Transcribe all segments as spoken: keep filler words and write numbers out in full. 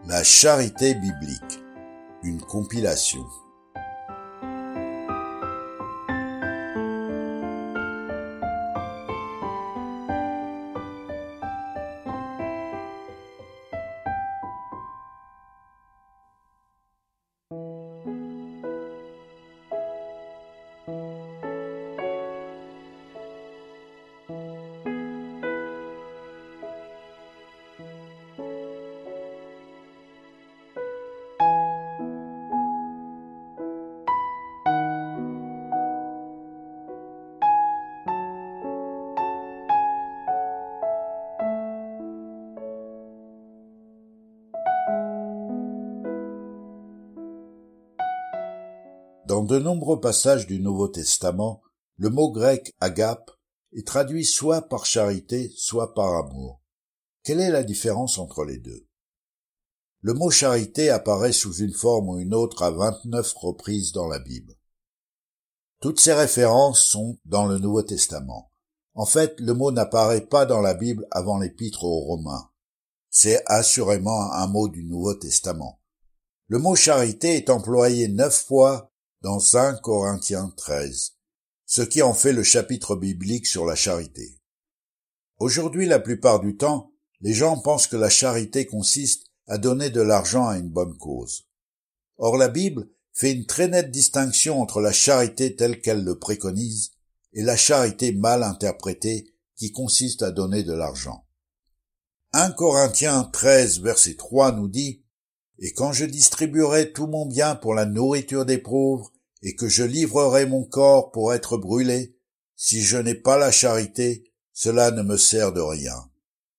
La charité biblique, une compilation. Dans de nombreux passages du Nouveau Testament, le mot grec agape est traduit soit par charité, soit par amour. Quelle est la différence entre les deux? Le mot charité apparaît sous une forme ou une autre à vingt-neuf reprises dans la Bible. Toutes ces références sont dans le Nouveau Testament. En fait, le mot n'apparaît pas dans la Bible avant l'Épître aux Romains. C'est assurément un mot du Nouveau Testament. Le mot charité est employé neuf fois dans un Corinthiens treize, ce qui en fait le chapitre biblique sur la charité. Aujourd'hui, la plupart du temps, les gens pensent que la charité consiste à donner de l'argent à une bonne cause. Or, la Bible fait une très nette distinction entre la charité telle qu'elle le préconise et la charité mal interprétée qui consiste à donner de l'argent. un Corinthiens treize, verset trois nous dit « Et quand je distribuerai tout mon bien pour la nourriture des pauvres, et que je livrerai mon corps pour être brûlé, si je n'ai pas la charité, cela ne me sert de rien. »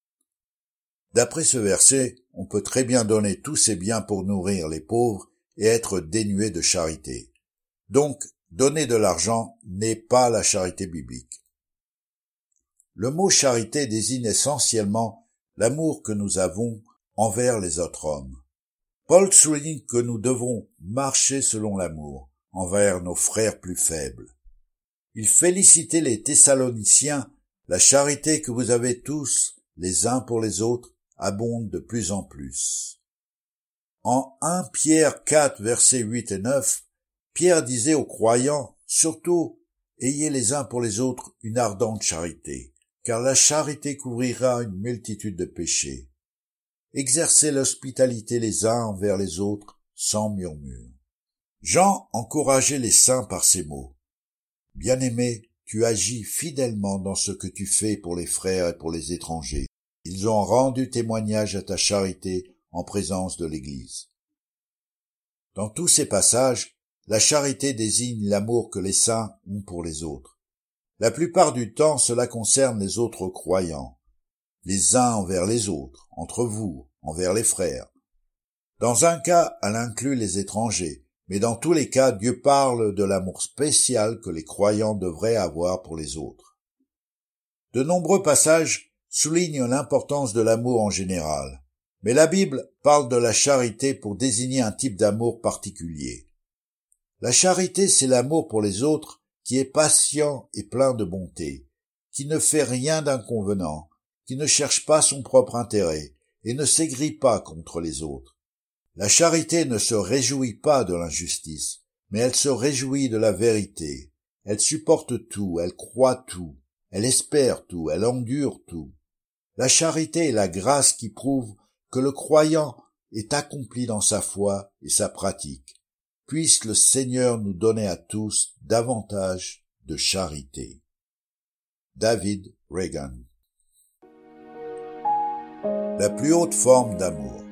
D'après ce verset, on peut très bien donner tous ses biens pour nourrir les pauvres et être dénué de charité. Donc, donner de l'argent n'est pas la charité biblique. Le mot charité désigne essentiellement l'amour que nous avons envers les autres hommes. Paul souligne que nous devons marcher selon l'amour envers nos frères plus faibles. Il félicitait les Thessaloniciens, la charité que vous avez tous, les uns pour les autres, abonde de plus en plus. En un Pierre quatre, versets huit et neuf, Pierre disait aux croyants, surtout, ayez les uns pour les autres une ardente charité, car la charité couvrira une multitude de péchés. Exercez l'hospitalité les uns envers les autres sans murmure. Jean encourageait les saints par ces mots. « Bien-aimé, tu agis fidèlement dans ce que tu fais pour les frères et pour les étrangers. Ils ont rendu témoignage à ta charité en présence de l'Église. » Dans tous ces passages, la charité désigne l'amour que les saints ont pour les autres. La plupart du temps, cela concerne les autres croyants. Les uns envers les autres, entre vous, envers les frères. Dans un cas, elle inclut les étrangers, mais dans tous les cas, Dieu parle de l'amour spécial que les croyants devraient avoir pour les autres. De nombreux passages soulignent l'importance de l'amour en général, mais la Bible parle de la charité pour désigner un type d'amour particulier. La charité, c'est l'amour pour les autres qui est patient et plein de bonté, qui ne fait rien d'inconvenant, qui ne cherche pas son propre intérêt et ne s'aigrit pas contre les autres. La charité ne se réjouit pas de l'injustice, mais elle se réjouit de la vérité. Elle supporte tout, elle croit tout, elle espère tout, elle endure tout. La charité est la grâce qui prouve que le croyant est accompli dans sa foi et sa pratique. Puisse le Seigneur nous donner à tous davantage de charité. David Reagan. La plus haute forme d'amour.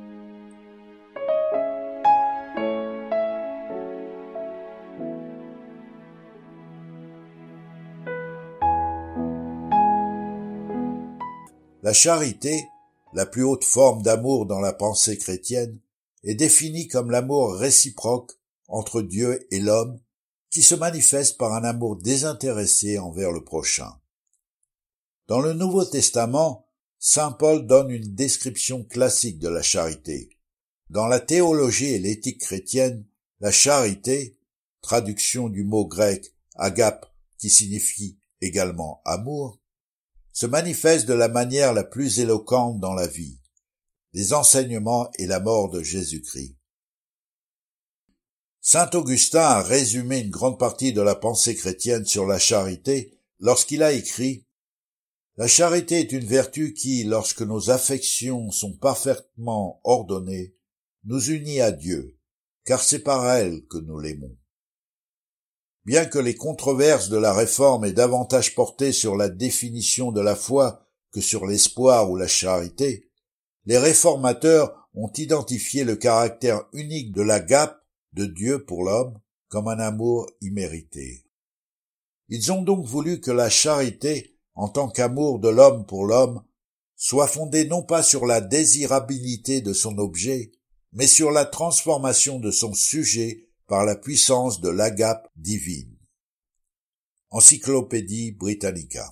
La charité, la plus haute forme d'amour dans la pensée chrétienne, est définie comme l'amour réciproque entre Dieu et l'homme qui se manifeste par un amour désintéressé envers le prochain. Dans le Nouveau Testament, Saint Paul donne une description classique de la charité. Dans la théologie et l'éthique chrétienne, la charité, traduction du mot grec agape qui signifie également amour, se manifeste de la manière la plus éloquente dans la vie. les enseignements et la mort de Jésus-Christ. Saint Augustin a résumé une grande partie de la pensée chrétienne sur la charité lorsqu'il a écrit « La charité est une vertu qui, lorsque nos affections sont parfaitement ordonnées, nous unit à Dieu, car c'est par elle que nous l'aimons. » Bien que les controverses de la Réforme aient davantage porté sur la définition de la foi que sur l'espoir ou la charité, les réformateurs ont identifié le caractère unique de l'agape de Dieu pour l'homme comme un amour immérité. Ils ont donc voulu que la charité, en tant qu'amour de l'homme pour l'homme, soit fondée non pas sur la désirabilité de son objet, mais sur la transformation de son sujet par la puissance de l'agape divine. Encyclopédie Britannica.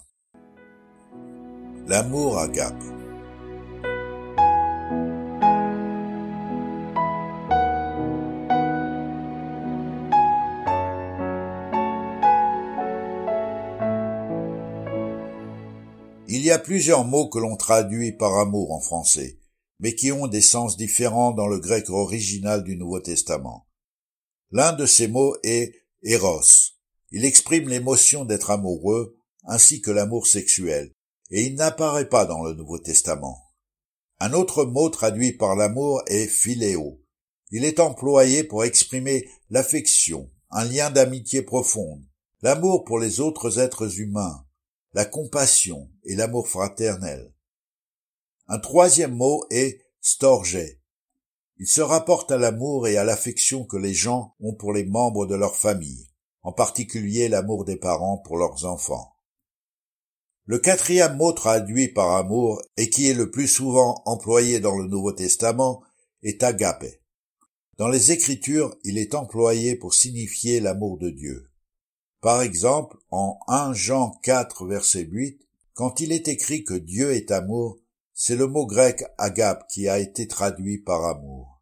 L'amour agape. Il y a plusieurs mots que l'on traduit par amour en français, mais qui ont des sens différents dans le grec original du Nouveau Testament. L'un de ces mots est éros. Il exprime l'émotion d'être amoureux, ainsi que l'amour sexuel, et il n'apparaît pas dans le Nouveau Testament. Un autre mot traduit par l'amour est philéo. Il est employé pour exprimer l'affection, un lien d'amitié profonde, l'amour pour les autres êtres humains, la compassion et l'amour fraternel. Un troisième mot est storge. Il se rapporte à l'amour et à l'affection que les gens ont pour les membres de leur famille, en particulier l'amour des parents pour leurs enfants. Le quatrième mot traduit par amour, et qui est le plus souvent employé dans le Nouveau Testament, est agape. Dans les Écritures, il est employé pour signifier l'amour de Dieu. Par exemple, en premier Jean quatre, verset huit, quand il est écrit que Dieu est amour, c'est le mot grec agape qui a été traduit par amour.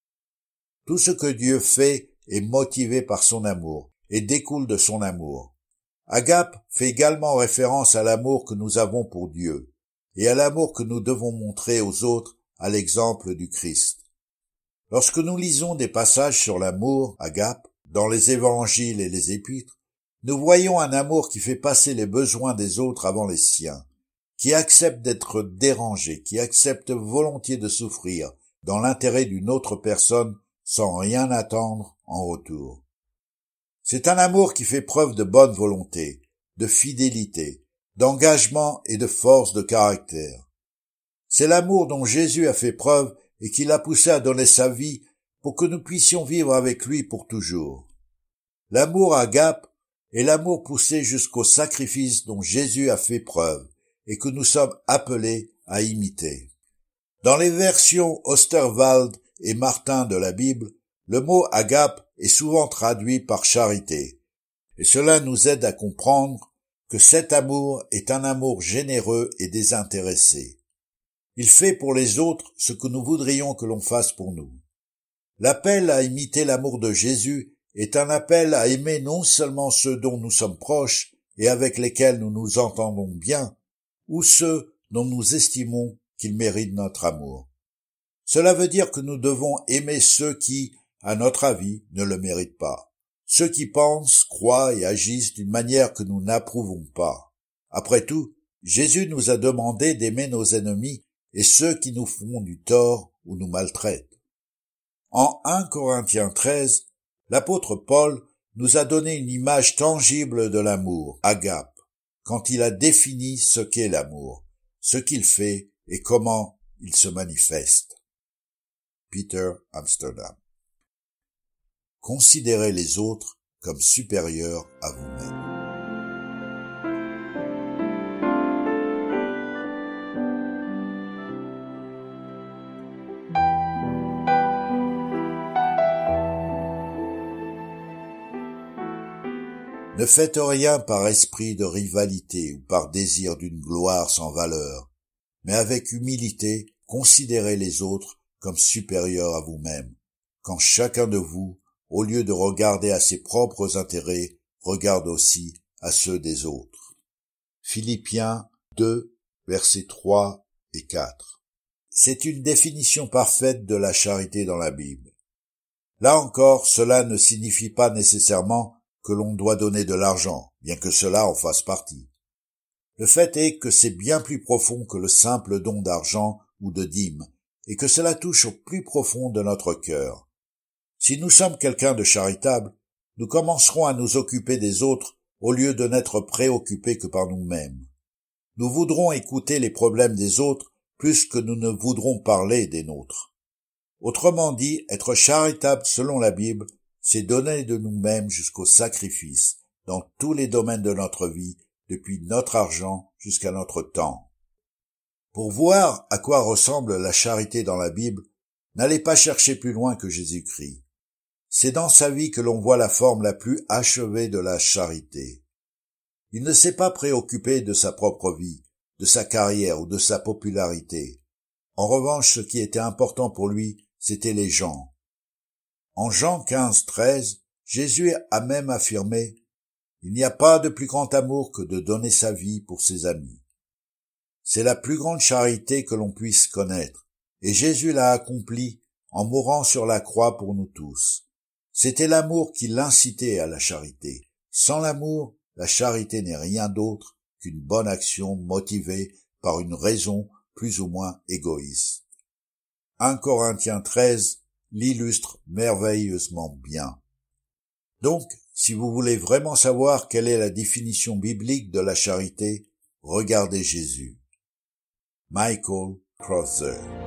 Tout ce que Dieu fait est motivé par son amour et découle de son amour. Agape fait également référence à l'amour que nous avons pour Dieu et à l'amour que nous devons montrer aux autres à l'exemple du Christ. Lorsque nous lisons des passages sur l'amour, agape, dans les évangiles et les épîtres, nous voyons un amour qui fait passer les besoins des autres avant les siens, qui accepte d'être dérangé, qui accepte volontiers de souffrir dans l'intérêt d'une autre personne sans rien attendre en retour. C'est un amour qui fait preuve de bonne volonté, de fidélité, d'engagement et de force de caractère. C'est l'amour dont Jésus a fait preuve et qui l'a poussé à donner sa vie pour que nous puissions vivre avec lui pour toujours. L'amour agape est l'amour poussé jusqu'au sacrifice dont Jésus a fait preuve et que nous sommes appelés à imiter. Dans les versions Osterwald et Martin de la Bible, le mot agape est souvent traduit par charité, et cela nous aide à comprendre que cet amour est un amour généreux et désintéressé. Il fait pour les autres ce que nous voudrions que l'on fasse pour nous. L'appel à imiter l'amour de Jésus est un appel à aimer non seulement ceux dont nous sommes proches et avec lesquels nous nous entendons bien, ou ceux dont nous estimons qu'ils méritent notre amour. Cela veut dire que nous devons aimer ceux qui, à notre avis, ne le méritent pas, ceux qui pensent, croient et agissent d'une manière que nous n'approuvons pas. Après tout, Jésus nous a demandé d'aimer nos ennemis et ceux qui nous font du tort ou nous maltraitent. En premier Corinthiens treize, l'apôtre Paul nous a donné une image tangible de l'amour, agape, quand il a défini ce qu'est l'amour, ce qu'il fait et comment il se manifeste. Peter Amsterdam. Considérez les autres comme supérieurs à vous-même. Ne faites rien par esprit de rivalité ou par désir d'une gloire sans valeur, mais avec humilité, considérez les autres comme supérieurs à vous-même, quand chacun de vous, au lieu de regarder à ses propres intérêts, regarde aussi à ceux des autres. Philippiens deux, versets trois et quatre. c'est une définition parfaite de la charité dans la Bible. Là encore, cela ne signifie pas nécessairement que l'on doit donner de l'argent, bien que cela en fasse partie. Le fait est que c'est bien plus profond que le simple don d'argent ou de dîmes, et que cela touche au plus profond de notre cœur. Si nous sommes quelqu'un de charitable, nous commencerons à nous occuper des autres au lieu de n'être préoccupés que par nous-mêmes. Nous voudrons écouter les problèmes des autres plus que nous ne voudrons parler des nôtres. Autrement dit, être charitable selon la Bible, c'est donner de nous-mêmes jusqu'au sacrifice dans tous les domaines de notre vie, depuis notre argent jusqu'à notre temps. Pour voir à quoi ressemble la charité dans la Bible, n'allez pas chercher plus loin que Jésus-Christ. C'est dans sa vie que l'on voit la forme la plus achevée de la charité. Il ne s'est pas préoccupé de sa propre vie, de sa carrière ou de sa popularité. En revanche, ce qui était important pour lui, c'était les gens. En Jean quinze, treize, Jésus a même affirmé « Il n'y a pas de plus grand amour que de donner sa vie pour ses amis ». C'est la plus grande charité que l'on puisse connaître, et Jésus l'a accomplie en mourant sur la croix pour nous tous. C'était l'amour qui l'incitait à la charité. Sans l'amour, la charité n'est rien d'autre qu'une bonne action motivée par une raison plus ou moins égoïste. un Corinthiens treize l'illustre merveilleusement bien. Donc, si vous voulez vraiment savoir quelle est la définition biblique de la charité, regardez Jésus. Michael Crowther.